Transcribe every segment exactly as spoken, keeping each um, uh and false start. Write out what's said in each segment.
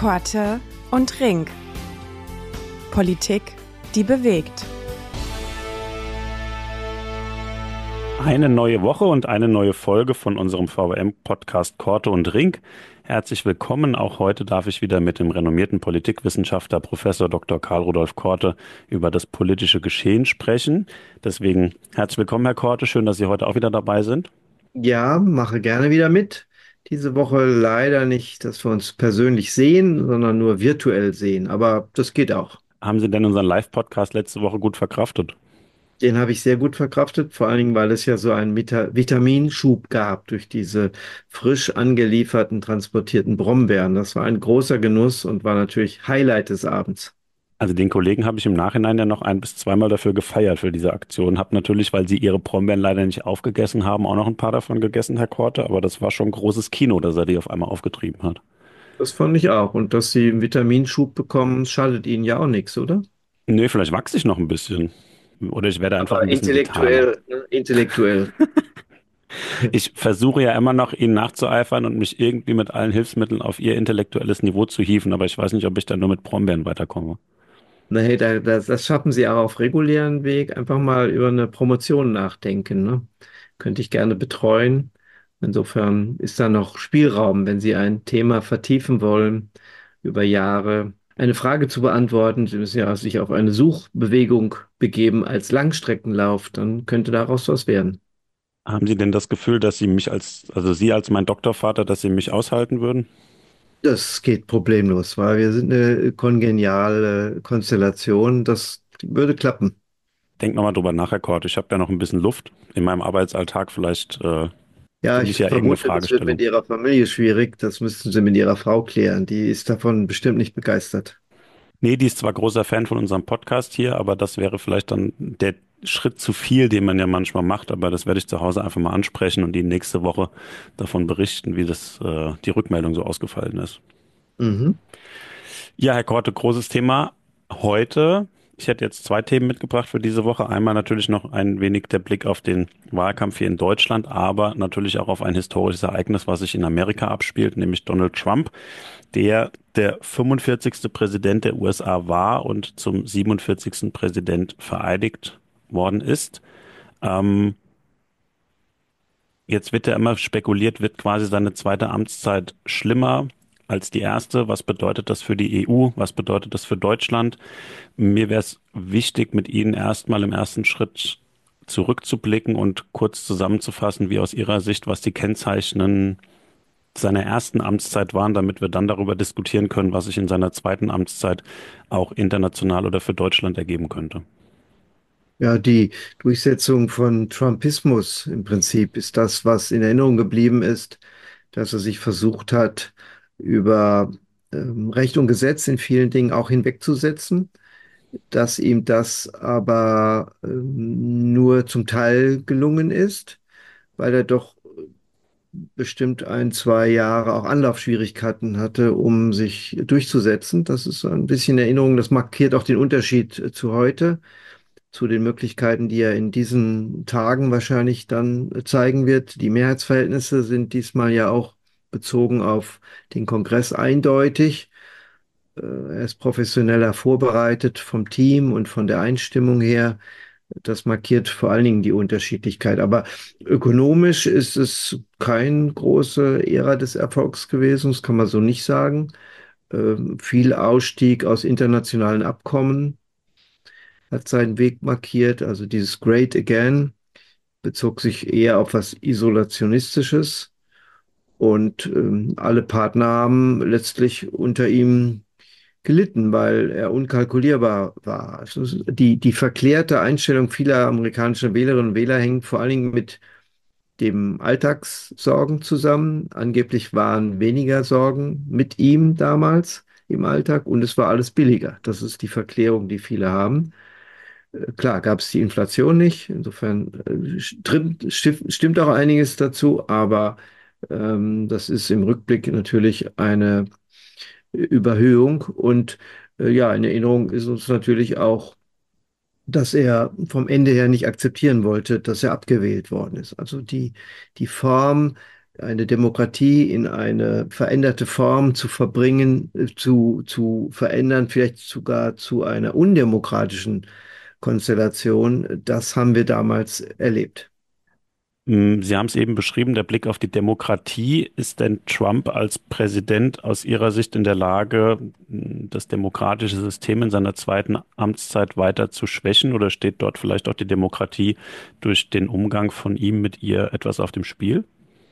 Korte und Rink. Politik, die bewegt. Eine neue Woche und eine neue Folge von unserem V W M-Podcast Korte und Rink. Herzlich willkommen. Auch heute darf ich wieder mit dem renommierten Politikwissenschaftler Professor Doktor Karl Rudolf Korte über das politische Geschehen sprechen. Deswegen herzlich willkommen, Herr Korte. Schön, dass Sie heute auch wieder dabei sind. Ja, mache gerne wieder mit. Diese Woche leider nicht, dass wir uns persönlich sehen, sondern nur virtuell sehen. Aber das geht auch. Haben Sie denn unseren Live-Podcast letzte Woche gut verkraftet? Den habe ich sehr gut verkraftet, vor allen Dingen, weil es ja so einen Vita- Vitaminschub gab durch diese frisch angelieferten, transportierten Brombeeren. Das war ein großer Genuss und war natürlich Highlight des Abends. Also den Kollegen habe ich im Nachhinein ja noch ein bis zweimal dafür gefeiert für diese Aktion. Hab natürlich, weil Sie Ihre Brombeeren leider nicht aufgegessen haben, auch noch ein paar davon gegessen, Herr Korte. Aber das war schon großes Kino, dass er die auf einmal aufgetrieben hat. Das fand ich auch. Und dass Sie einen Vitaminschub bekommen, schadet Ihnen ja auch nichts, oder? Nee, vielleicht wachse ich noch ein bisschen. Oder ich werde einfach ein Aber bisschen vitaler. intellektuell, ne? Intellektuell. Ich versuche ja immer noch, Ihnen nachzueifern und mich irgendwie mit allen Hilfsmitteln auf Ihr intellektuelles Niveau zu hieven, aber ich weiß nicht, ob ich dann nur mit Brombeeren weiterkomme. Nee, da, das, das schaffen Sie auch auf regulären Weg. Einfach mal über eine Promotion nachdenken, ne? Könnte ich gerne betreuen. Insofern ist da noch Spielraum, wenn Sie ein Thema vertiefen wollen, über Jahre eine Frage zu beantworten. Sie müssen ja sich auf eine Suchbewegung begeben als Langstreckenlauf, dann könnte daraus was werden. Haben Sie denn das Gefühl, dass Sie mich als, also Sie als mein Doktorvater, dass Sie mich aushalten würden? Das geht problemlos, weil wir sind eine kongeniale Konstellation. Das würde klappen. Denk nochmal drüber nach, Herr Kort. Ich habe ja noch ein bisschen Luft in meinem Arbeitsalltag. Vielleicht äh, Ja, finde ich ich ja irgendeine vermute, das wird mit Fragestellung. Ihrer Familie schwierig. Das müssten Sie mit Ihrer Frau klären. Die ist davon bestimmt nicht begeistert. Nee, die ist zwar großer Fan von unserem Podcast hier, aber das wäre vielleicht dann der Schritt zu viel, den man ja manchmal macht. Aber das werde ich zu Hause einfach mal ansprechen und Ihnen nächste Woche davon berichten, wie das äh, die Rückmeldung so ausgefallen ist. Mhm. Ja, Herr Korte, großes Thema heute. Ich hätte jetzt zwei Themen mitgebracht für diese Woche. Einmal natürlich noch ein wenig der Blick auf den Wahlkampf hier in Deutschland, aber natürlich auch auf ein historisches Ereignis, was sich in Amerika abspielt, nämlich Donald Trump, der der fünfundvierzigste Präsident der U S A war und zum siebenundvierzigsten Präsident vereidigt worden ist. Ähm, Jetzt wird ja immer spekuliert, wird quasi seine zweite Amtszeit schlimmer als die erste? Was bedeutet das für die E U? Was bedeutet das für Deutschland? Mir wäre es wichtig, mit Ihnen erstmal im ersten Schritt zurückzublicken und kurz zusammenzufassen, wie aus Ihrer Sicht, was die Kennzeichen seiner ersten Amtszeit waren, damit wir dann darüber diskutieren können, was sich in seiner zweiten Amtszeit auch international oder für Deutschland ergeben könnte. Ja, die Durchsetzung von Trumpismus im Prinzip ist das, was in Erinnerung geblieben ist, dass er sich versucht hat, über ähm, Recht und Gesetz in vielen Dingen auch hinwegzusetzen, dass ihm das aber ähm, nur zum Teil gelungen ist, weil er doch bestimmt ein, zwei Jahre auch Anlaufschwierigkeiten hatte, um sich durchzusetzen. Das ist so ein bisschen Erinnerung, das markiert auch den Unterschied äh, zu heute, zu den Möglichkeiten, die er in diesen Tagen wahrscheinlich dann äh, zeigen wird. Die Mehrheitsverhältnisse sind diesmal ja auch bezogen auf den Kongress eindeutig. Äh, Er ist professioneller vorbereitet vom Team und von der Einstimmung her. Das markiert vor allen Dingen die Unterschiedlichkeit. Aber ökonomisch ist es kein große Ära des Erfolgs gewesen, das kann man so nicht sagen. Ähm, viel Ausstieg aus internationalen Abkommen hat seinen Weg markiert. Also dieses Great Again bezog sich eher auf was Isolationistisches. Und ähm, alle Partner haben letztlich unter ihm gelitten, weil er unkalkulierbar war. Also die, die verklärte Einstellung vieler amerikanischer Wählerinnen und Wähler hängt vor allen Dingen mit dem Alltagssorgen zusammen. Angeblich waren weniger Sorgen mit ihm damals im Alltag und es war alles billiger. Das ist die Verklärung, die viele haben. Äh, Klar, gab es die Inflation nicht. Insofern äh, stimmt, stimmt auch einiges dazu, aber ähm, das ist im Rückblick natürlich eine Überhöhung. Und äh, ja, in Erinnerung ist uns natürlich auch, dass er vom Ende her nicht akzeptieren wollte, dass er abgewählt worden ist. Also die, die Form eine Demokratie in eine veränderte Form zu verbringen, äh, zu, zu verändern, vielleicht sogar zu einer undemokratischen Konstellation. Das haben wir damals erlebt. Mm, Sie haben es eben beschrieben, der Blick auf die Demokratie. Ist denn Trump als Präsident aus Ihrer Sicht in der Lage, mm, das demokratische System in seiner zweiten Amtszeit weiter zu schwächen, oder steht dort vielleicht auch die Demokratie durch den Umgang von ihm mit ihr etwas auf dem Spiel?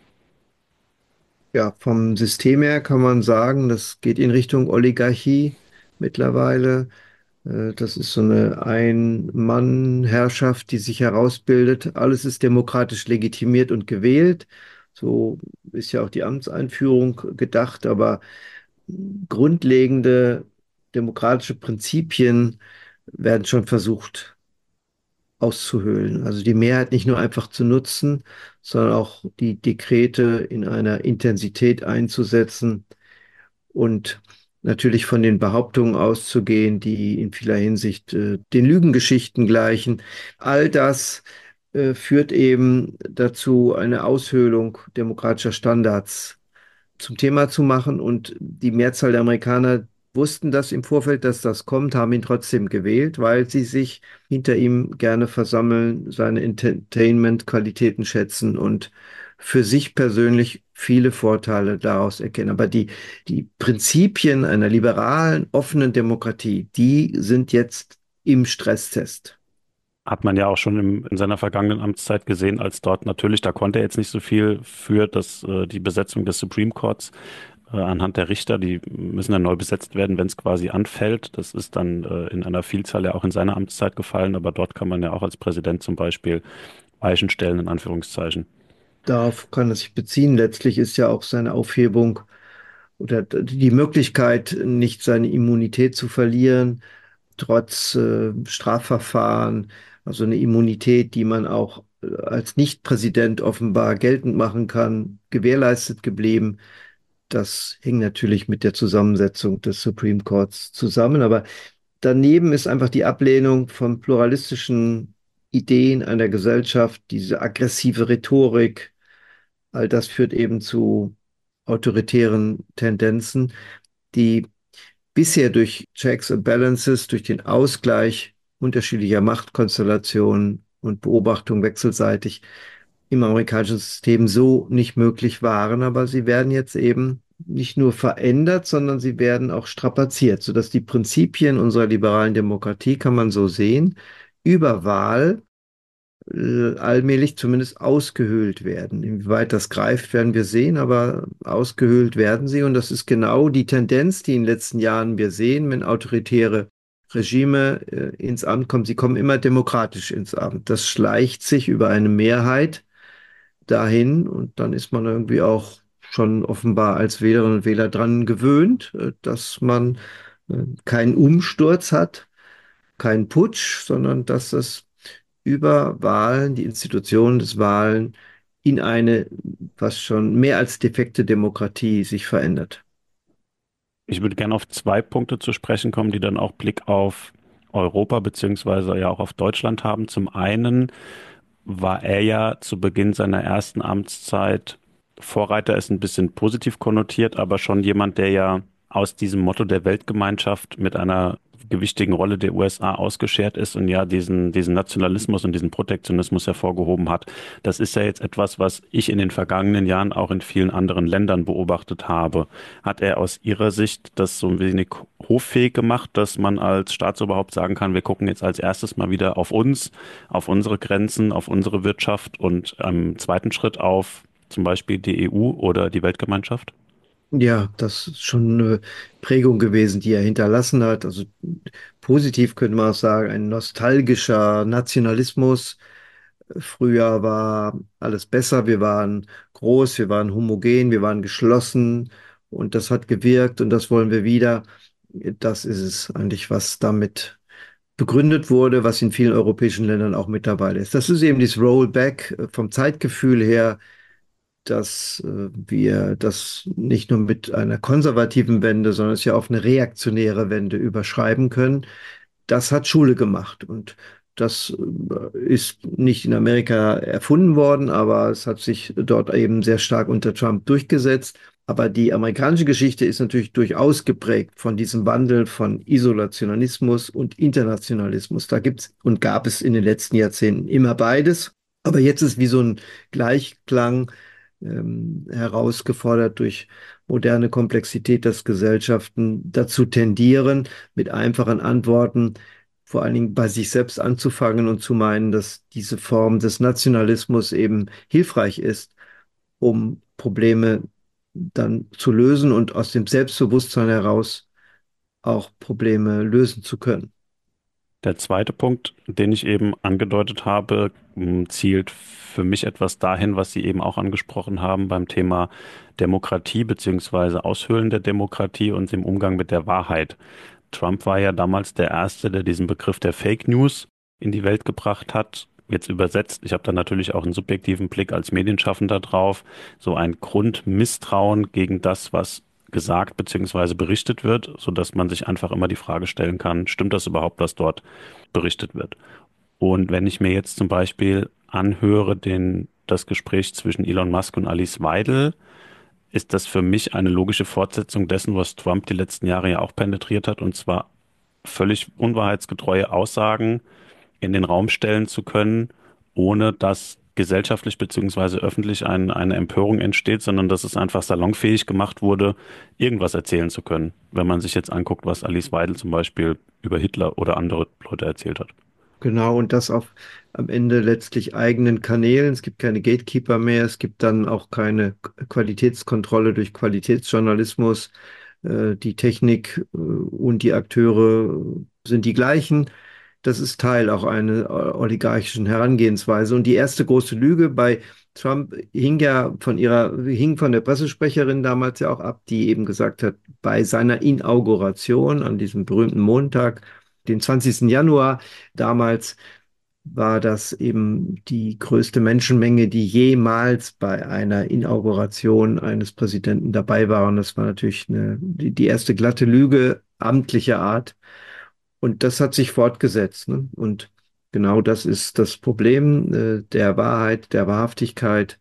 Ja, vom System her kann man sagen, das geht in Richtung Oligarchie mittlerweile. Äh, Das ist so eine Ein-Mann-Herrschaft, die sich herausbildet. Alles ist demokratisch legitimiert und gewählt. So ist ja auch die Amtseinführung gedacht, aber grundlegende demokratische Prinzipien werden schon versucht auszuhöhlen. Also die Mehrheit nicht nur einfach zu nutzen, sondern auch die Dekrete in einer Intensität einzusetzen und natürlich von den Behauptungen auszugehen, die in vieler Hinsicht äh, den Lügengeschichten gleichen. All das äh, führt eben dazu, eine Aushöhlung demokratischer Standards zum Thema zu machen. Und die Mehrzahl der Amerikaner wussten das im Vorfeld, dass das kommt, haben ihn trotzdem gewählt, weil sie sich hinter ihm gerne versammeln, seine Entertainment-Qualitäten schätzen und für sich persönlich viele Vorteile daraus erkennen. Aber die, die Prinzipien einer liberalen, offenen Demokratie, die sind jetzt im Stresstest. Hat man ja auch schon im, in seiner vergangenen Amtszeit gesehen, als dort natürlich, da konnte er jetzt nicht so viel für das, äh, die Besetzung des Supreme Courts äh, anhand der Richter, die müssen dann neu besetzt werden, wenn es quasi anfällt. Das ist dann äh, in einer Vielzahl ja auch in seiner Amtszeit gefallen, aber dort kann man ja auch als Präsident zum Beispiel Weichen stellen, in Anführungszeichen. Darauf kann es sich beziehen. Letztlich ist ja auch seine Aufhebung oder die Möglichkeit, nicht seine Immunität zu verlieren, trotz äh, Strafverfahren, also eine Immunität, die man auch äh, als Nicht-Präsident offenbar geltend machen kann, gewährleistet geblieben. Das hing natürlich mit der Zusammensetzung des Supreme Courts zusammen, aber daneben ist einfach die Ablehnung von pluralistischen Ideen einer Gesellschaft, diese aggressive Rhetorik, all das führt eben zu autoritären Tendenzen, die bisher durch Checks and Balances, durch den Ausgleich unterschiedlicher Machtkonstellationen und Beobachtung wechselseitig im amerikanischen System so nicht möglich waren. Aber sie werden jetzt eben nicht nur verändert, sondern sie werden auch strapaziert, sodass die Prinzipien unserer liberalen Demokratie, kann man so sehen, über Wahl äh, allmählich zumindest ausgehöhlt werden. Inwieweit das greift, werden wir sehen, aber ausgehöhlt werden sie. Und das ist genau die Tendenz, die in den letzten Jahren wir sehen, wenn autoritäre Regime äh, ins Amt kommen. Sie kommen immer demokratisch ins Amt. Das schleicht sich über eine Mehrheit dahin und dann ist man irgendwie auch schon offenbar als Wählerinnen und Wähler dran gewöhnt, äh, dass man äh, keinen Umsturz hat, keinen Putsch, sondern dass es über Wahlen, die Institutionen des Wahlen in eine fast schon mehr als defekte Demokratie sich verändert. Ich würde gerne auf zwei Punkte zu sprechen kommen, die dann auch Blick auf Europa beziehungsweise ja auch auf Deutschland haben. Zum einen war er ja zu Beginn seiner ersten Amtszeit, Vorreiter ist ein bisschen positiv konnotiert, aber schon jemand, der ja aus diesem Motto der Weltgemeinschaft mit einer gewichtigen Rolle der U S A ausgeschert ist und ja diesen, diesen Nationalismus und diesen Protektionismus hervorgehoben hat. Das ist ja jetzt etwas, was ich in den vergangenen Jahren auch in vielen anderen Ländern beobachtet habe. Hat er aus Ihrer Sicht das so ein wenig hoffähig gemacht, dass man als Staatsoberhaupt sagen kann, wir gucken jetzt als erstes mal wieder auf uns, auf unsere Grenzen, auf unsere Wirtschaft und im zweiten Schritt auf zum Beispiel die E U oder die Weltgemeinschaft? Ja, das ist schon eine Prägung gewesen, die er hinterlassen hat. Also positiv könnte man auch sagen, ein nostalgischer Nationalismus. Früher war alles besser, wir waren groß, wir waren homogen, wir waren geschlossen und das hat gewirkt und das wollen wir wieder. Das ist es eigentlich, was damit begründet wurde, was in vielen europäischen Ländern auch mit dabei ist. Das ist eben dieses Rollback äh, vom Zeitgefühl her, dass äh, wir das nicht nur mit einer konservativen Wende, sondern es ja auf eine reaktionäre Wende überschreiben können. Das hat Schule gemacht und Das äh, ist nicht in Amerika erfunden worden, aber es hat sich dort eben sehr stark unter Trump durchgesetzt. Aber die amerikanische Geschichte ist natürlich durchaus geprägt von diesem Wandel von Isolationalismus und Internationalismus. Da gibt's und gab es in den letzten Jahrzehnten immer beides. Aber jetzt ist wie so ein Gleichklang ähm, herausgefordert durch moderne Komplexität, dass Gesellschaften dazu tendieren, mit einfachen Antworten vor allen Dingen bei sich selbst anzufangen und zu meinen, dass diese Form des Nationalismus eben hilfreich ist, um Probleme dann zu lösen und aus dem Selbstbewusstsein heraus auch Probleme lösen zu können. Der zweite Punkt, den ich eben angedeutet habe, m, zielt für mich etwas dahin, was Sie eben auch angesprochen haben beim Thema Demokratie beziehungsweise Aushöhlen der Demokratie und dem Umgang mit der Wahrheit. Trump war ja damals der Erste, der diesen Begriff der Fake News in die Welt gebracht hat. Jetzt übersetzt, ich habe da natürlich auch einen subjektiven Blick als Medienschaffender drauf, so ein Grundmisstrauen gegen das, was gesagt bzw. berichtet wird, sodass man sich einfach immer die Frage stellen kann, stimmt das überhaupt, was dort berichtet wird? Und wenn ich mir jetzt zum Beispiel anhöre, den, das Gespräch zwischen Elon Musk und Alice Weidel, ist das für mich eine logische Fortsetzung dessen, was Trump die letzten Jahre ja auch penetriert hat, und zwar völlig unwahrheitsgetreue Aussagen in den Raum stellen zu können, ohne dass gesellschaftlich beziehungsweise öffentlich ein, eine Empörung entsteht, sondern dass es einfach salonfähig gemacht wurde, irgendwas erzählen zu können. Wenn man sich jetzt anguckt, was Alice Weidel zum Beispiel über Hitler oder andere Leute erzählt hat. Genau, und das auf am Ende letztlich eigenen Kanälen. Es gibt keine Gatekeeper mehr, es gibt dann auch keine Qualitätskontrolle durch Qualitätsjournalismus. Äh, Die Technik äh, und die Akteure sind die gleichen. Das ist Teil auch einer oligarchischen Herangehensweise. Und die erste große Lüge bei Trump hing ja von ihrer, hing von der Pressesprecherin damals ja auch ab, die eben gesagt hat, bei seiner Inauguration an diesem berühmten Montag, den zwanzigsten Januar, damals war das eben die größte Menschenmenge, die jemals bei einer Inauguration eines Präsidenten dabei war. Und das war natürlich eine, die, die erste glatte Lüge amtlicher Art. Und das hat sich fortgesetzt. Ne? Und genau das ist das Problem äh, der Wahrheit, der Wahrhaftigkeit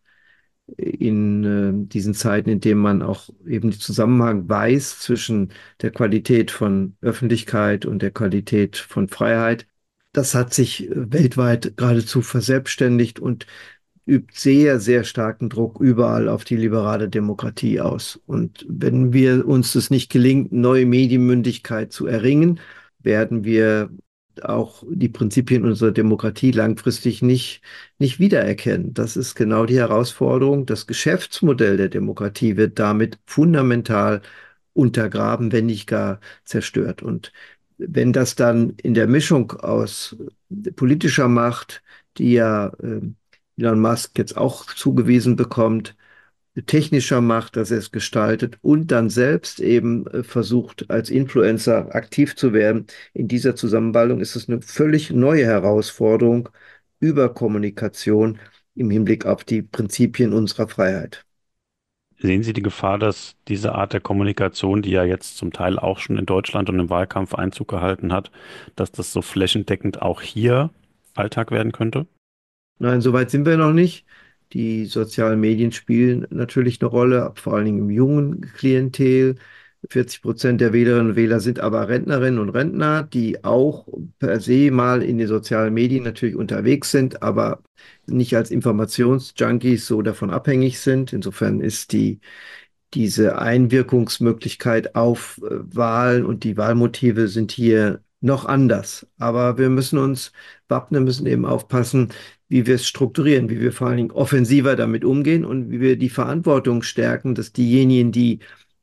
in äh, diesen Zeiten, in denen man auch eben den Zusammenhang weiß zwischen der Qualität von Öffentlichkeit und der Qualität von Freiheit. Das hat sich äh, weltweit geradezu verselbstständigt und übt sehr, sehr starken Druck überall auf die liberale Demokratie aus. Und wenn wir uns es nicht gelingt, neue Medienmündigkeit zu erringen, werden wir auch die Prinzipien unserer Demokratie langfristig nicht, nicht wiedererkennen. Das ist genau die Herausforderung. Das Geschäftsmodell der Demokratie wird damit fundamental untergraben, wenn nicht gar zerstört. Und wenn das dann in der Mischung aus politischer Macht, die ja äh, Elon Musk jetzt auch zugewiesen bekommt, technischer Macht, dass er es gestaltet und dann selbst eben äh, versucht, als Influencer aktiv zu werden. In dieser Zusammenballung ist es eine völlig neue Herausforderung über Kommunikation im Hinblick auf die Prinzipien unserer Freiheit. Sehen Sie die Gefahr, dass diese Art der Kommunikation, die ja jetzt zum Teil auch schon in Deutschland und im Wahlkampf Einzug gehalten hat, dass das so flächendeckend auch hier Alltag werden könnte? Nein, soweit sind wir noch nicht. Die sozialen Medien spielen natürlich eine Rolle, vor allen Dingen im jungen Klientel. vierzig Prozent der Wählerinnen und Wähler sind aber Rentnerinnen und Rentner, die auch per se mal in den sozialen Medien natürlich unterwegs sind, aber nicht als Informationsjunkies so davon abhängig sind. Insofern ist die diese Einwirkungsmöglichkeit auf äh, Wahlen und die Wahlmotive sind hier noch anders. Aber wir müssen uns wappnen, müssen eben aufpassen, wie wir es strukturieren, wie wir vor allen Dingen offensiver damit umgehen und wie wir die Verantwortung stärken, dass diejenigen, die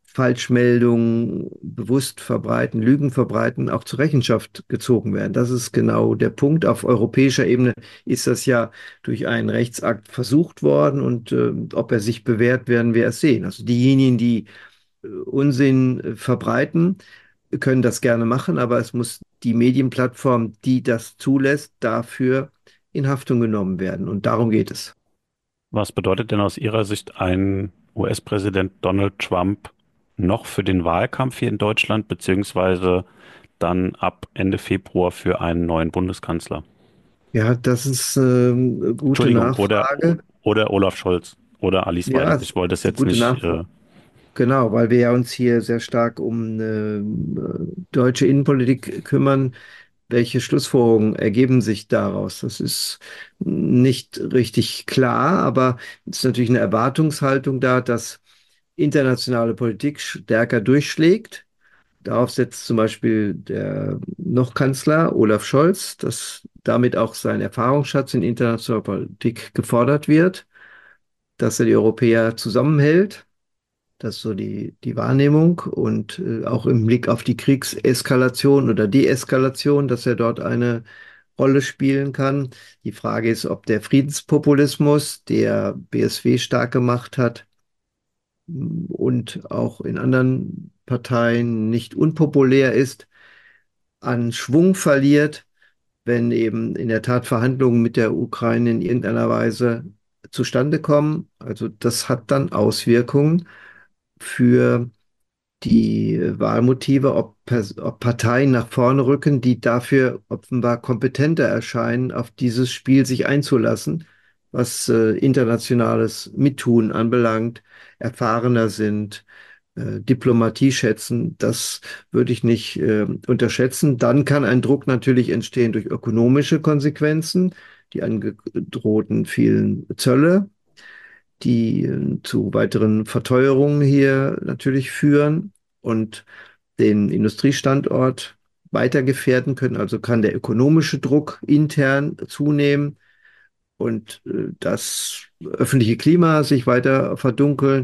Falschmeldungen bewusst verbreiten, Lügen verbreiten, auch zur Rechenschaft gezogen werden. Das ist genau der Punkt. Auf europäischer Ebene ist das ja durch einen Rechtsakt versucht worden und äh, ob er sich bewährt, werden wir erst sehen. Also diejenigen, die äh, Unsinn äh, verbreiten, können das gerne machen, aber es muss die Medienplattform, die das zulässt, dafür in Haftung genommen werden. Und darum geht es. Was bedeutet denn aus Ihrer Sicht ein U S-Präsident Donald Trump noch für den Wahlkampf hier in Deutschland, beziehungsweise dann ab Ende Februar für einen neuen Bundeskanzler? Ja, das ist ähm, eine gute Entschuldigung, oder, Nachfrage. oder Olaf Scholz oder Alice Ja, Weidel. es Ich wollte es ist eine jetzt gute nicht, Nachfrage. äh, Genau, weil wir ja uns hier sehr stark um eine äh, deutsche Innenpolitik kümmern. Welche Schlussfolgerungen ergeben sich daraus? Das ist nicht richtig klar, aber es ist natürlich eine Erwartungshaltung da, dass internationale Politik stärker durchschlägt. Darauf setzt zum Beispiel der noch Kanzler Olaf Scholz, dass damit auch sein Erfahrungsschatz in internationaler Politik gefordert wird, dass er die Europäer zusammenhält. Das ist so die, die Wahrnehmung und äh, auch im Blick auf die Kriegseskalation oder Deeskalation, dass er dort eine Rolle spielen kann. Die Frage ist, ob der Friedenspopulismus, der B S W stark gemacht hat m, und auch in anderen Parteien nicht unpopulär ist, an Schwung verliert, wenn eben in der Tat Verhandlungen mit der Ukraine in irgendeiner Weise zustande kommen. Also das hat dann Auswirkungen für die Wahlmotive, ob, Pers- ob Parteien nach vorne rücken, die dafür offenbar kompetenter erscheinen, auf dieses Spiel sich einzulassen, was äh, internationales Mittun anbelangt, erfahrener sind, äh, Diplomatie schätzen. Das würde ich nicht äh, unterschätzen. Dann kann ein Druck natürlich entstehen durch ökonomische Konsequenzen, die angedrohten vielen Zölle, die äh, zu weiteren Verteuerungen hier natürlich führen und den Industriestandort weiter gefährden können. Also kann der ökonomische Druck intern zunehmen und äh, das öffentliche Klima sich weiter verdunkeln.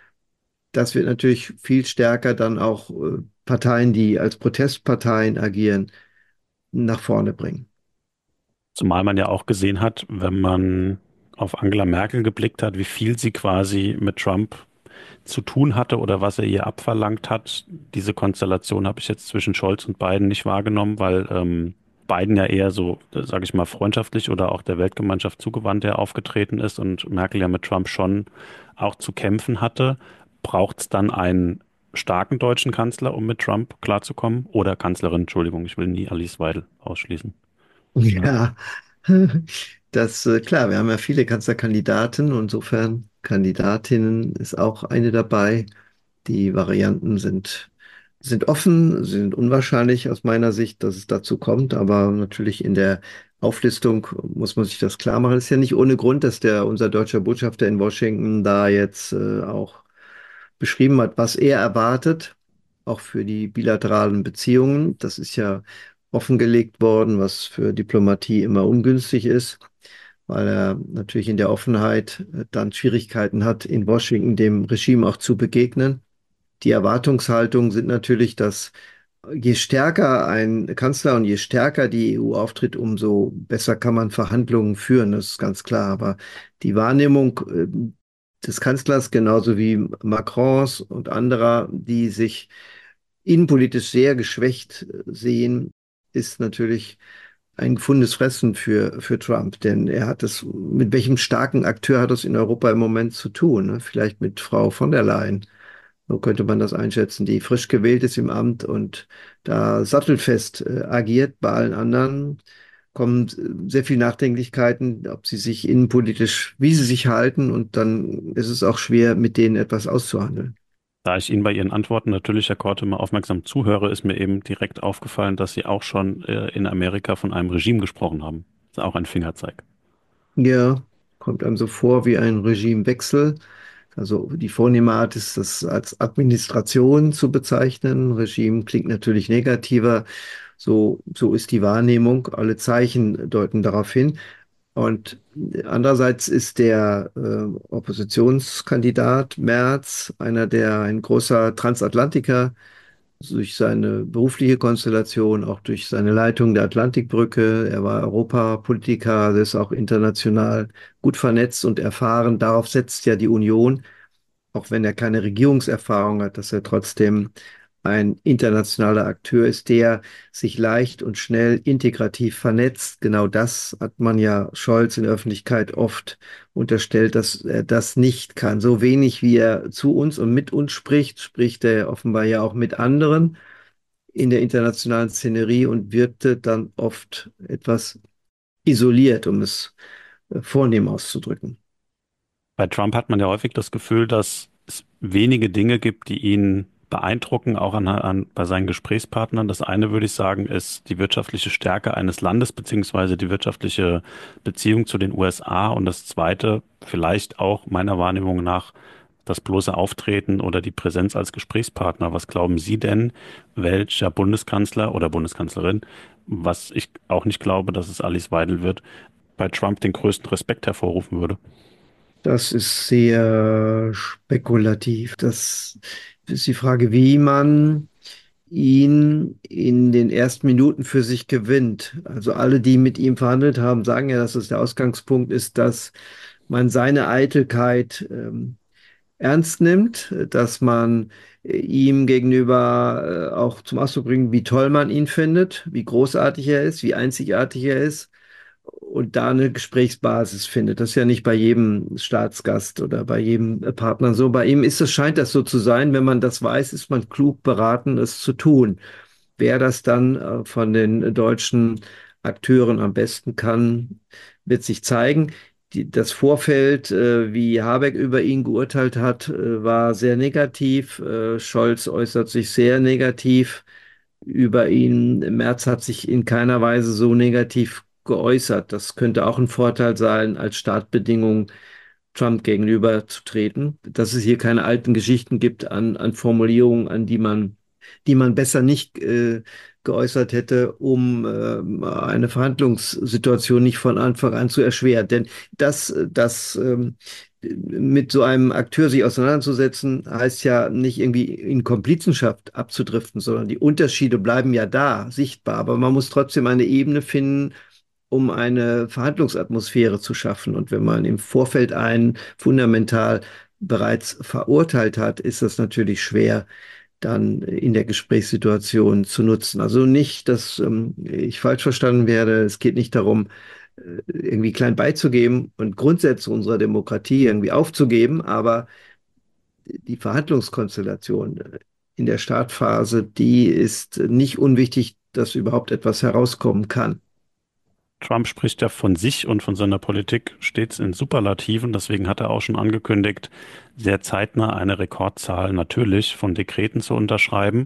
Das wird natürlich viel stärker dann auch äh, Parteien, die als Protestparteien agieren, nach vorne bringen. zumal man ja auch gesehen hat, wenn man auf Angela Merkel geblickt hat, wie viel sie quasi mit Trump zu tun hatte oder was er ihr abverlangt hat. Diese Konstellation habe ich jetzt zwischen Scholz und Biden nicht wahrgenommen, weil ähm, Biden ja eher so, sage ich mal, freundschaftlich oder auch der Weltgemeinschaft zugewandt er aufgetreten ist und Merkel ja mit Trump schon auch zu kämpfen hatte. Braucht es dann einen starken deutschen Kanzler, um mit Trump klarzukommen? Oder Kanzlerin, Entschuldigung, ich will nie Alice Weidel ausschließen. Ja, das, äh, klar, wir haben ja viele Kanzlerkandidaten, insofern Kandidatinnen ist auch eine dabei. Die Varianten sind, sind offen, sind unwahrscheinlich aus meiner Sicht, dass es dazu kommt, aber natürlich in der Auflistung muss man sich das klar machen. Es ist ja nicht ohne Grund, dass der, unser deutscher Botschafter in Washington da jetzt äh, auch beschrieben hat, was er erwartet, auch für die bilateralen Beziehungen. Das ist ja offengelegt worden, was für Diplomatie immer ungünstig ist, weil er natürlich in der Offenheit äh, dann Schwierigkeiten hat, in Washington dem Regime auch zu begegnen. Die Erwartungshaltungen sind natürlich, dass je stärker ein Kanzler und je stärker die E U auftritt, umso besser kann man Verhandlungen führen, das ist ganz klar. Aber die Wahrnehmung äh, des Kanzlers, genauso wie Macrons und anderer, die sich innenpolitisch sehr geschwächt äh, sehen, ist natürlich ein gefundenes Fressen für, für Trump, denn er hat es, mit welchem starken Akteur hat es in Europa im Moment zu tun? Ne? Vielleicht mit Frau von der Leyen. So könnte man das einschätzen, die frisch gewählt ist im Amt und da sattelfest äh, agiert. Bei allen anderen kommen äh, sehr viel Nachdenklichkeiten, ob sie sich innenpolitisch, wie sie sich halten und dann ist es auch schwer, mit denen etwas auszuhandeln. Da ich Ihnen bei Ihren Antworten natürlich, Herr Korte, immer aufmerksam zuhöre, ist mir eben direkt aufgefallen, dass Sie auch schon äh, in Amerika von einem Regime gesprochen haben. Das ist auch ein Fingerzeig. Ja, kommt einem so vor wie ein Regimewechsel. Also die vornehme Art ist, das als Administration zu bezeichnen. Regime klingt natürlich negativer. So, so ist die Wahrnehmung. Alle Zeichen deuten darauf hin. Und andererseits ist der äh, Oppositionskandidat Merz einer, der ein großer Transatlantiker durch seine berufliche Konstellation, auch durch seine Leitung der Atlantikbrücke. Er war Europapolitiker, er ist auch international gut vernetzt und erfahren. Darauf setzt ja die Union, auch wenn er keine Regierungserfahrung hat, dass er trotzdem ein internationaler Akteur ist, der sich leicht und schnell integrativ vernetzt. Genau das hat man ja Scholz in der Öffentlichkeit oft unterstellt, dass er das nicht kann. So wenig wie er zu uns und mit uns spricht, spricht er offenbar ja auch mit anderen in der internationalen Szenerie und wirkte dann oft etwas isoliert, um es äh, vornehm auszudrücken. Bei Trump hat man ja häufig das Gefühl, dass es wenige Dinge gibt, die ihn beeindrucken, auch an, an, bei seinen Gesprächspartnern. Das eine, würde ich sagen, ist die wirtschaftliche Stärke eines Landes beziehungsweise die wirtschaftliche Beziehung zu den U S A. Und das zweite, vielleicht auch meiner Wahrnehmung nach, das bloße Auftreten oder die Präsenz als Gesprächspartner. Was glauben Sie denn, welcher Bundeskanzler oder Bundeskanzlerin, was ich auch nicht glaube, dass es Alice Weidel wird, bei Trump den größten Respekt hervorrufen würde? Das ist sehr spekulativ. Das ist die Frage, wie man ihn in den ersten Minuten für sich gewinnt. Also alle, die mit ihm verhandelt haben, sagen ja, dass es der Ausgangspunkt ist, dass man seine Eitelkeit ähm, ernst nimmt, dass man äh, ihm gegenüber äh, auch zum Ausdruck bringt, wie toll man ihn findet, wie großartig er ist, wie einzigartig er ist und da eine Gesprächsbasis findet. Das ist ja nicht bei jedem Staatsgast oder bei jedem äh, Partner so. Bei ihm ist es, scheint das so zu sein. Wenn man das weiß, ist man klug beraten, es zu tun. Wer das dann äh, von den deutschen Akteuren am besten kann, wird sich zeigen. Die, das Vorfeld, äh, wie Habeck über ihn geurteilt hat, äh, war sehr negativ. Äh, Scholz äußert sich sehr negativ über ihn. Merz hat sich in keiner Weise so negativ geäußert. Das könnte auch ein Vorteil sein, als Startbedingung Trump gegenüberzutreten, dass es hier keine alten Geschichten gibt an, an Formulierungen, an die man, die man besser nicht äh, geäußert hätte, um äh, eine Verhandlungssituation nicht von Anfang an zu erschweren. Denn das, das ähm, mit so einem Akteur sich auseinanderzusetzen, heißt ja nicht irgendwie in Komplizenschaft abzudriften, sondern die Unterschiede bleiben ja da, sichtbar. Aber man muss trotzdem eine Ebene finden, um eine Verhandlungsatmosphäre zu schaffen. Und wenn man im Vorfeld einen fundamental bereits verurteilt hat, ist das natürlich schwer, dann in der Gesprächssituation zu nutzen. Also nicht, dass ähm, ich falsch verstanden werde. Es geht nicht darum, äh, irgendwie klein beizugeben und Grundsätze unserer Demokratie irgendwie aufzugeben, aber die Verhandlungskonstellation äh, in der Startphase, die ist nicht unwichtig, dass überhaupt etwas herauskommen kann. Trump spricht ja von sich und von seiner Politik stets in Superlativen. Deswegen hat er auch schon angekündigt, sehr zeitnah eine Rekordzahl natürlich von Dekreten zu unterschreiben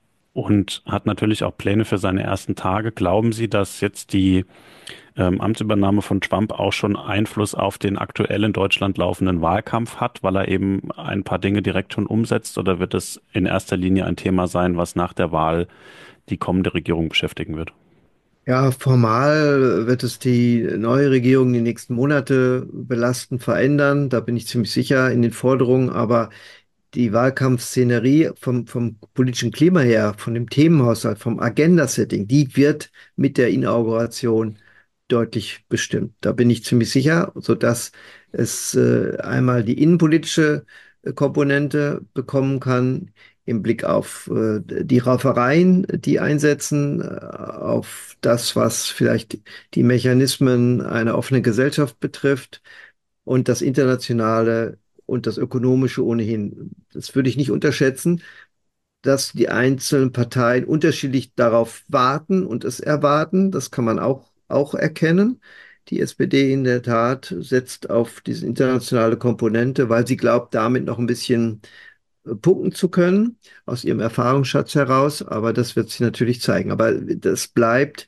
und hat natürlich auch Pläne für seine ersten Tage. Glauben Sie, dass jetzt die ähm, Amtsübernahme von Trump auch schon Einfluss auf den aktuell in Deutschland laufenden Wahlkampf hat, weil er eben ein paar Dinge direkt schon umsetzt? Oder wird es in erster Linie ein Thema sein, was nach der Wahl die kommende Regierung beschäftigen wird? Ja, formal wird es die neue Regierung die nächsten Monate belasten, verändern. Da bin ich ziemlich sicher in den Forderungen. Aber die Wahlkampfszenerie vom, vom politischen Klima her, von dem Themenhaushalt, vom Agenda-Setting, die wird mit der Inauguration deutlich bestimmt. Da bin ich ziemlich sicher, sodass es äh, einmal die innenpolitische äh, Komponente bekommen kann, im Blick auf äh, die Raufereien, die einsetzen, äh, auf das, was vielleicht die Mechanismen einer offenen Gesellschaft betrifft und das Internationale und das Ökonomische ohnehin. Das würde ich nicht unterschätzen, dass die einzelnen Parteien unterschiedlich darauf warten und es erwarten. Das kann man auch, auch erkennen. Die S P D in der Tat setzt auf diese internationale Komponente, weil sie glaubt, damit noch ein bisschen äh, punkten zu können, aus ihrem Erfahrungsschatz heraus. Aber das wird sich natürlich zeigen. Aber das bleibt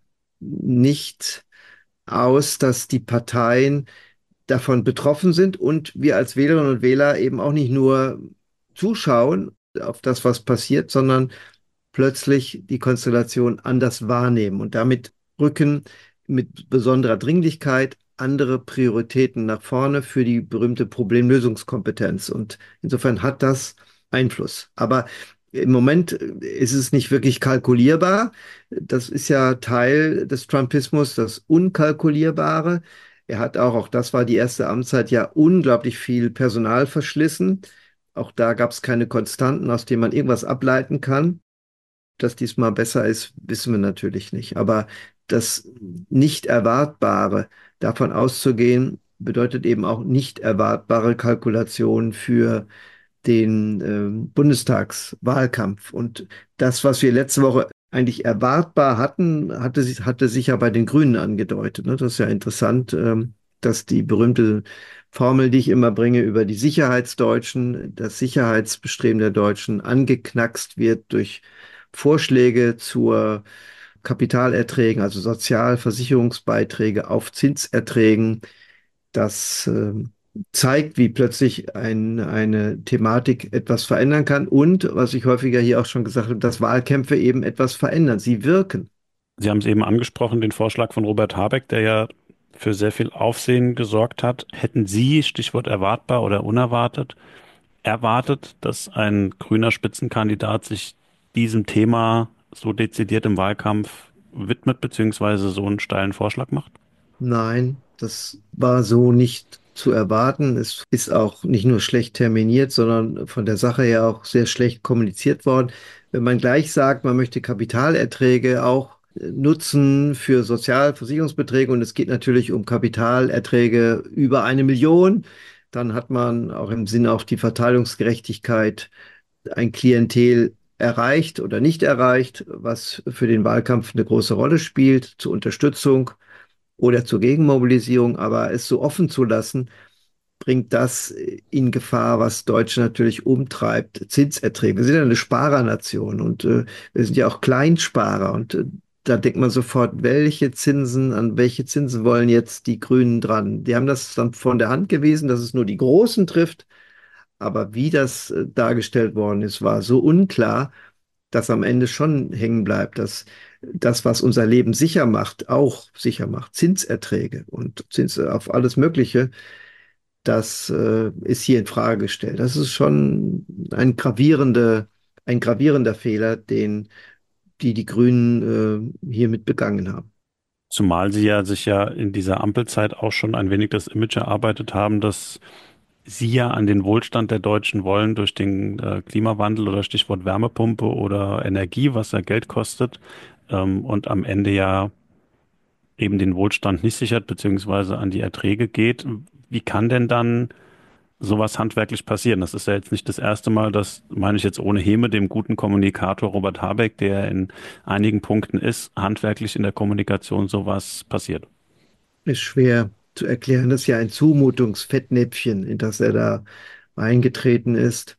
nicht aus, dass die Parteien davon betroffen sind und wir als Wählerinnen und Wähler eben auch nicht nur zuschauen auf das, was passiert, sondern plötzlich die Konstellation anders wahrnehmen und damit rücken mit besonderer Dringlichkeit andere Prioritäten nach vorne für die berühmte Problemlösungskompetenz. Und insofern hat das Einfluss. Aber im Moment ist es nicht wirklich kalkulierbar. Das ist ja Teil des Trumpismus, das Unkalkulierbare. Er hat auch, auch das war die erste Amtszeit, ja unglaublich viel Personal verschlissen. Auch da gab es keine Konstanten, aus denen man irgendwas ableiten kann. Dass diesmal besser ist, wissen wir natürlich nicht. Aber das Nicht-Erwartbare, davon auszugehen, bedeutet eben auch nicht erwartbare Kalkulation für den ähm, Bundestagswahlkampf. Und das, was wir letzte Woche eigentlich erwartbar hatten, hatte, sich- hatte sich ja bei den Grünen angedeutet. Ne? Das ist ja interessant, ähm, dass die berühmte Formel, die ich immer bringe über die Sicherheitsdeutschen, das Sicherheitsbestreben der Deutschen angeknackst wird durch Vorschläge zur Kapitalerträgen, also Sozialversicherungsbeiträge auf Zinserträgen. Das ähm, zeigt, wie plötzlich ein, eine Thematik etwas verändern kann und, was ich häufiger hier auch schon gesagt habe, dass Wahlkämpfe eben etwas verändern. Sie wirken. Sie haben es eben angesprochen, den Vorschlag von Robert Habeck, der ja für sehr viel Aufsehen gesorgt hat. Hätten Sie, Stichwort erwartbar oder unerwartet, erwartet, dass ein grüner Spitzenkandidat sich diesem Thema so dezidiert im Wahlkampf widmet, beziehungsweise so einen steilen Vorschlag macht? Nein, das war so nicht zu erwarten. Es ist auch nicht nur schlecht terminiert, sondern von der Sache her auch sehr schlecht kommuniziert worden. Wenn man gleich sagt, man möchte Kapitalerträge auch äh, nutzen für Sozialversicherungsbeträge und es geht natürlich um Kapitalerträge über eine Million, dann hat man auch im Sinne auch die Verteilungsgerechtigkeit ein Klientel erreicht oder nicht erreicht, was für den Wahlkampf eine große Rolle spielt, zur Unterstützung oder zur Gegenmobilisierung, aber es so offen zu lassen, bringt das in Gefahr, was Deutschland natürlich umtreibt, Zinserträge. Wir sind ja eine Sparernation und äh, wir sind ja auch Kleinsparer und äh, da denkt man sofort, welche Zinsen, an welche Zinsen wollen jetzt die Grünen dran? Die haben das dann von der Hand gewiesen, dass es nur die Großen trifft, aber wie das äh, dargestellt worden ist, war so unklar, dass am Ende schon hängen bleibt, dass das, was unser Leben sicher macht, auch sicher macht. Zinserträge und Zins auf alles Mögliche, das äh, ist hier in Frage gestellt. Das ist schon ein gravierende, ein gravierender Fehler, den die, die Grünen äh, hiermit begangen haben. Zumal Sie ja sich ja in dieser Ampelzeit auch schon ein wenig das Image erarbeitet haben, dass Sie ja an den Wohlstand der Deutschen wollen durch den äh, Klimawandel oder Stichwort Wärmepumpe oder Energie, was ja Geld kostet, ähm, und am Ende ja eben den Wohlstand nicht sichert, beziehungsweise an die Erträge geht. Wie kann denn dann sowas handwerklich passieren? Das ist ja jetzt nicht das erste Mal, das meine ich jetzt ohne Häme, dem guten Kommunikator Robert Habeck, der in einigen Punkten ist, handwerklich in der Kommunikation sowas passiert. Ist schwer zu erklären. Das ist ja ein Zumutungsfettnäpfchen, in das er da eingetreten ist.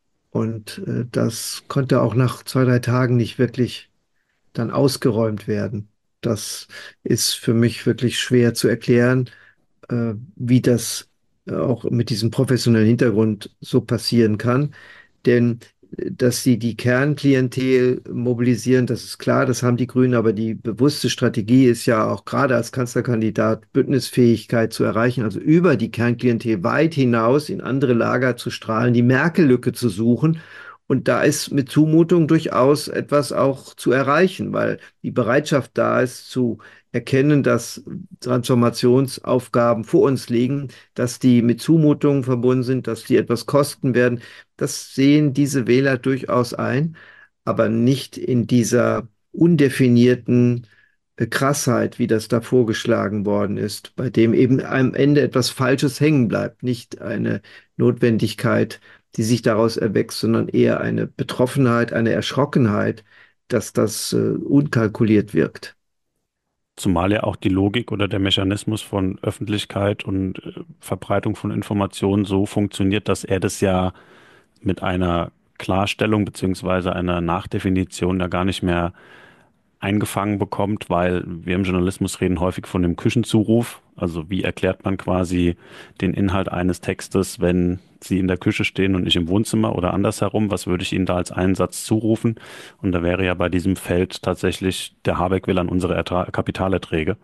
Und äh, das konnte auch nach zwei, drei Tagen nicht wirklich dann ausgeräumt werden. Das ist für mich wirklich schwer zu erklären, äh, wie das äh, auch mit diesem professionellen Hintergrund so passieren kann. Denn äh, dass sie die Kernklientel mobilisieren, das ist klar, das haben die Grünen, aber die bewusste Strategie ist ja auch gerade als Kanzlerkandidat Bündnisfähigkeit zu erreichen, also über die Kernklientel weit hinaus in andere Lager zu strahlen, die Merkel-Lücke zu suchen. Und da ist mit Zumutung durchaus etwas auch zu erreichen, weil die Bereitschaft da ist, zu erkennen, dass Transformationsaufgaben vor uns liegen, dass die mit Zumutungen verbunden sind, dass die etwas kosten werden. Das sehen diese Wähler durchaus ein, aber nicht in dieser undefinierten äh, Krassheit, wie das da vorgeschlagen worden ist, bei dem eben am Ende etwas Falsches hängen bleibt, nicht eine Notwendigkeit, die sich daraus erwächst, sondern eher eine Betroffenheit, eine Erschrockenheit, dass das äh, unkalkuliert wirkt. Zumal ja auch die Logik oder der Mechanismus von Öffentlichkeit und äh, Verbreitung von Informationen so funktioniert, dass er das ja mit einer Klarstellung beziehungsweise einer Nachdefinition da gar nicht mehr eingefangen bekommt, weil wir im Journalismus reden häufig von dem Küchenzuruf. Also wie erklärt man quasi den Inhalt eines Textes, wenn Sie in der Küche stehen und nicht im Wohnzimmer oder andersherum? Was würde ich Ihnen da als einen Satz zurufen? Und da wäre ja bei diesem Feld tatsächlich, der Habeck will an unsere Ertra Kapitalerträge.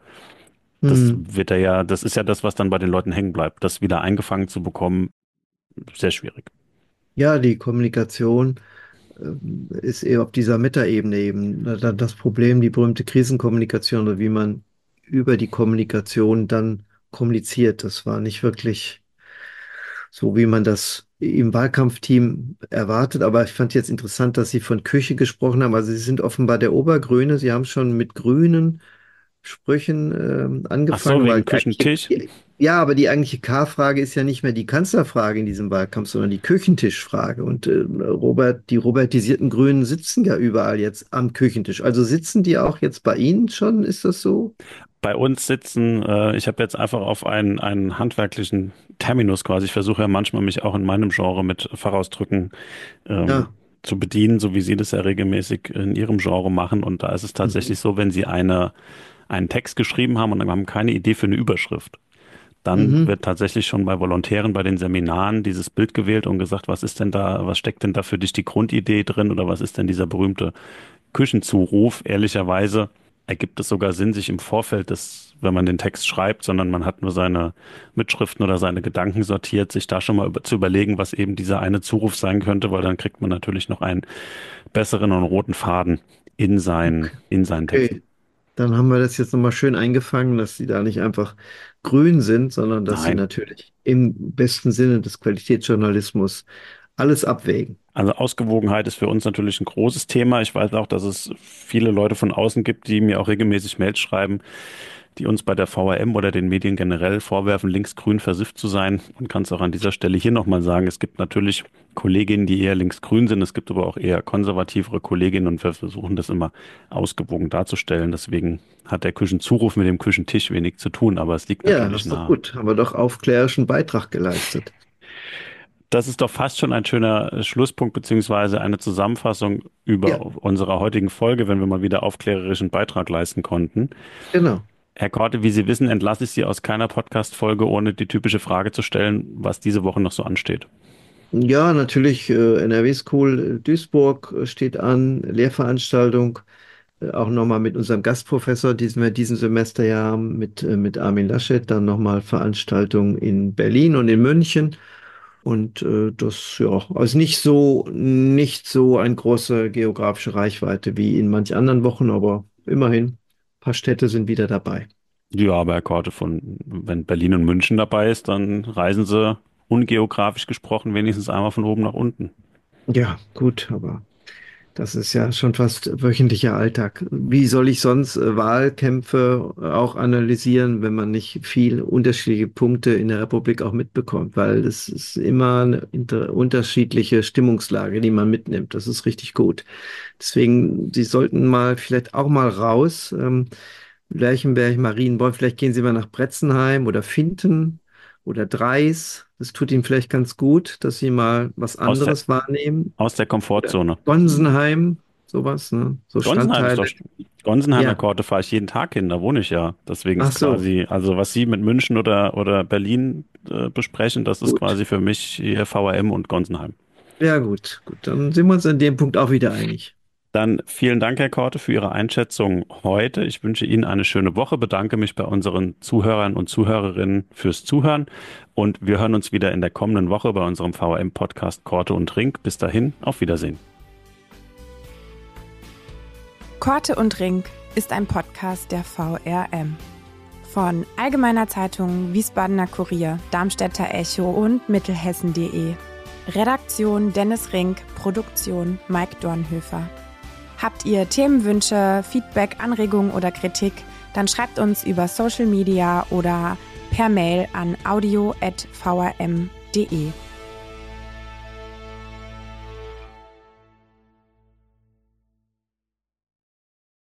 Das Hm. wird er ja, das ist ja das, was dann bei den Leuten hängen bleibt. Das wieder eingefangen zu bekommen, sehr schwierig. Ja, die Kommunikation ähm, ist eher auf dieser Metaebene eben da- das Problem, die berühmte Krisenkommunikation oder wie man über die Kommunikation dann kommuniziert. Das war nicht wirklich so, wie man das im Wahlkampfteam erwartet. Aber ich fand jetzt interessant, dass Sie von Küche gesprochen haben. Also Sie sind offenbar der Obergrüne. Sie haben schon mit grünen Sprüchen ähm, Ach so, angefangen, weil wegen eigentlich Küchentisch? Ja, aber die eigentliche K-Frage ist ja nicht mehr die Kanzlerfrage in diesem Wahlkampf, sondern die Küchentischfrage. Und äh, Robert, die robertisierten Grünen sitzen ja überall jetzt am Küchentisch. Also sitzen die auch jetzt bei Ihnen schon? Ist das so? Bei uns sitzen, äh, ich habe jetzt einfach auf einen, einen handwerklichen Terminus quasi, ich versuche ja manchmal mich auch in meinem Genre mit Fachausdrücken ähm, Ja. zu bedienen, so wie Sie das ja regelmäßig in Ihrem Genre machen. Und da ist es Mhm. tatsächlich so, wenn Sie eine, einen Text geschrieben haben und haben keine Idee für eine Überschrift, dann Mhm. wird tatsächlich schon bei Volontären bei den Seminaren dieses Bild gewählt und gesagt, was ist denn da, was steckt denn da für dich die Grundidee drin oder was ist denn dieser berühmte Küchenzuruf? Ehrlicherweise ergibt es sogar Sinn, sich im Vorfeld des, wenn man den Text schreibt, sondern man hat nur seine Mitschriften oder seine Gedanken sortiert, sich da schon mal über, zu überlegen, was eben dieser eine Zuruf sein könnte, weil dann kriegt man natürlich noch einen besseren und roten Faden in seinen, in seinen Texten. Okay. Dann haben wir das jetzt nochmal schön eingefangen, dass sie da nicht einfach grün sind, sondern dass sie Nein. natürlich im besten Sinne des Qualitätsjournalismus alles abwägen. Also Ausgewogenheit ist für uns natürlich ein großes Thema. Ich weiß auch, dass es viele Leute von außen gibt, die mir auch regelmäßig Mails schreiben, die uns bei der V R M oder den Medien generell vorwerfen, linksgrün versifft zu sein. Man kann es auch an dieser Stelle hier nochmal sagen. Es gibt natürlich Kolleginnen, die eher linksgrün sind. Es gibt aber auch eher konservativere Kolleginnen und wir versuchen das immer ausgewogen darzustellen. Deswegen hat der Küchenzuruf mit dem Küchentisch wenig zu tun, aber es liegt Ja, natürlich das ist doch nahe. gut. Haben wir doch aufklärerischen Beitrag geleistet. Das ist doch fast schon ein schöner äh, Schlusspunkt beziehungsweise eine Zusammenfassung Ja, über unsere heutigen Folge, wenn wir mal wieder aufklärerischen Beitrag leisten konnten. genau. Herr Korte, wie Sie wissen, entlasse ich Sie aus keiner Podcast-Folge, ohne die typische Frage zu stellen, was diese Woche noch so ansteht. Ja, natürlich, äh, N R W School äh, Duisburg äh, steht an, Lehrveranstaltung, äh, auch nochmal mit unserem Gastprofessor, diesen wir diesen Semester ja haben, mit, äh, mit Armin Laschet, dann nochmal Veranstaltungen in Berlin und in München. Und äh, das, ja, also nicht so, nicht so eine große geografische Reichweite wie in manch anderen Wochen, aber immerhin, ein paar Städte sind wieder dabei. Ja, aber Herr Korte, von, wenn Berlin und München dabei ist, dann reisen Sie ungeografisch gesprochen wenigstens einmal von oben nach unten. Ja, gut, aber das ist ja schon fast wöchentlicher Alltag. Wie soll ich sonst äh, Wahlkämpfe äh, auch analysieren, wenn man nicht viel unterschiedliche Punkte in der Republik auch mitbekommt? Weil es ist immer eine inter unterschiedliche Stimmungslage, die man mitnimmt. Das ist richtig gut. Deswegen, Sie sollten mal vielleicht auch mal raus. Ähm, Lerchenberg, Marienborn, vielleicht gehen Sie mal nach Bretzenheim oder Finten oder Dreis. Das tut Ihnen vielleicht ganz gut, dass Sie mal was Aus der, anderes wahrnehmen. aus der Oder Komfortzone. Gonsenheim, sowas, ne? So Gonsenheim ist Stadtteile. doch, Gonsenheim, Herr Ja. Korte, fahre ich jeden Tag hin, da wohne ich ja. Deswegen Ach ist so, quasi, also was Sie mit München oder, oder Berlin äh, besprechen, das ist gut. quasi für mich hier V R M und Gonsenheim. Ja, gut, gut. Dann sind wir uns an dem Punkt auch wieder einig. Dann vielen Dank, Herr Korte, für Ihre Einschätzung heute. Ich wünsche Ihnen eine schöne Woche, bedanke mich bei unseren Zuhörern und Zuhörerinnen fürs Zuhören und wir hören uns wieder in der kommenden Woche bei unserem V R M-Podcast Korte und Rink. Bis dahin, auf Wiedersehen. Korte und Rink ist ein Podcast der V R M. Von Allgemeiner Zeitung, Wiesbadener Kurier, Darmstädter Echo und Mittelhessen punkt de. Redaktion Dennis Rink, Produktion Mike Dornhöfer. Habt ihr Themenwünsche, Feedback, Anregungen oder Kritik, dann schreibt uns über Social Media oder per Mail an audio at v r m punkt de.